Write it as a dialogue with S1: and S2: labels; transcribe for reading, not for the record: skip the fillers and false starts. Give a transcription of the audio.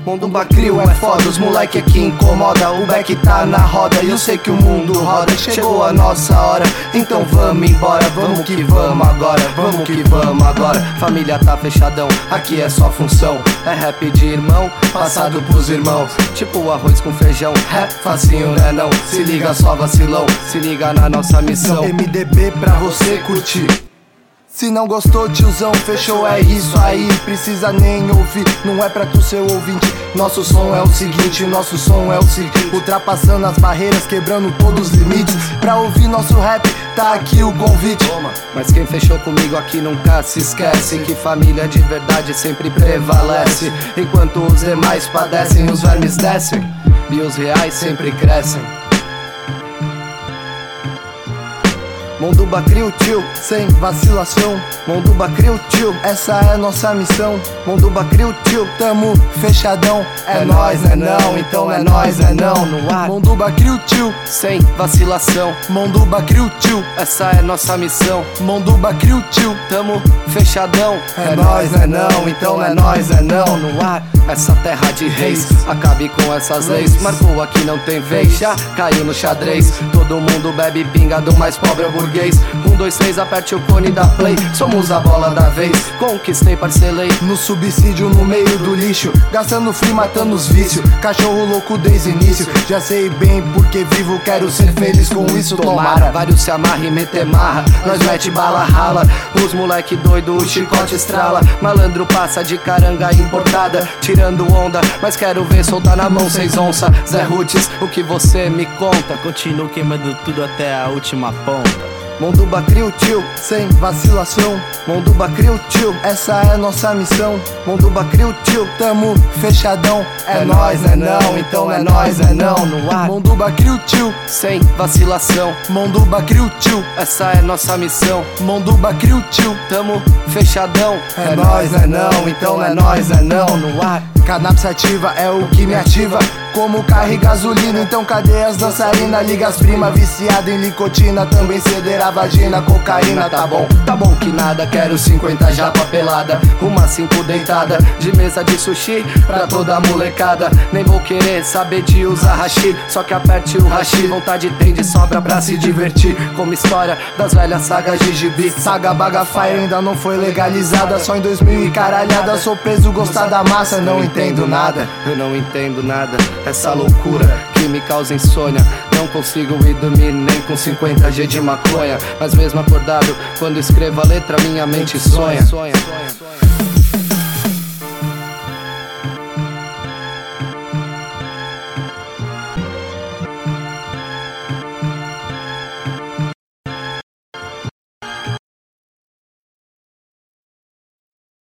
S1: Mundo Bacrio é foda, os moleque que incomoda. O Beck tá na roda e eu sei que o mundo roda. Chegou a nossa hora, então vamos embora. Vamos que vamos agora, vamos que vamos agora. Família tá fechadão, aqui é só função. É rap de irmão, passado pros irmãos. Tipo arroz com feijão, rap facinho né não. Se liga só vacilão, se liga na nossa missão. MDB pra você curtir. Se não gostou, tiozão, fechou, é isso aí. Precisa nem ouvir, não é pra tu ser ouvinte. Nosso som é o seguinte, nosso som é o seguinte. Ultrapassando as barreiras, quebrando todos os limites. Pra ouvir nosso rap, tá aqui o convite. Mas quem fechou comigo aqui nunca se esquece que família de verdade sempre prevalece. Enquanto os demais padecem, os vermes descem e os reais sempre crescem. Mundo Bacrio, tio, sem vacilação. Mundo Bacrio, tio, essa é nossa missão. Mundo Bacrio, tio, tamo fechadão. É nóis, né não, então é nóis, né não. No ar. Mundo Bacrio, tio, sem vacilação. Mundo Bacrio, tio, essa é nossa missão. Mundo Bacrio, tio, tamo fechadão. É nóis, né não, então é nóis, né não. No ar. Essa terra de reis, acabe com essas leis. Marcou aqui não tem vez, já caiu no xadrez. Todo mundo bebe pinga do mais pobre ao burguês. 1, 2, 3, aperte o cone da play. Somos a bola da vez, conquistei, parcelei. No subsídio, no meio do lixo, gastando free, matando os vícios. Cachorro louco desde o início. Já sei bem porque vivo, quero ser feliz com isso, tomara. Vários se amarra e mete marra, nós mete bala rala. Os moleque doido, o chicote estrala. Malandro passa de caranga importada, tirando onda, mas quero ver soltar na mão 6 onça. Zé Roots, o que você me conta?
S2: Continuo queimando tudo até a última ponta.
S1: Mundo Bacrio, tio, sem vacilação. Mundo Bacrio, tio, essa é nossa missão. Mundo Bacrio, tio, tamo fechadão. É nóis, né não, então é nóis, né não. No ar. Mundo Bacrio, tio, sem vacilação. Mundo Bacrio, tio, essa é nossa missão. Mundo Bacrio, tio, tamo fechadão. É nóis, né não, então é nóis, né não. No ar. Cannabis ativa é o que me ativa, como carro e gasolina. Então cadê as dançarinas? Liga as prima viciada em nicotina. Também ceder a vagina, cocaína. Tá bom que nada. Quero 50 japa pelada, uma 5 deitada, de mesa de sushi pra toda a molecada. Nem vou querer saber de usar hashi, só que aperte o hashi. Vontade tem de sobra pra se divertir, como história das velhas sagas de gibi. Saga Bagafire ainda não foi legalizada, só em 2000 e caralhada. Sou preso, gostar da massa, não entendo nada. Eu não entendo nada, essa loucura que me causa insônia. Não consigo ir dormir nem com 50 G de maconha, mas mesmo acordado, quando escrevo a letra minha mente sonha.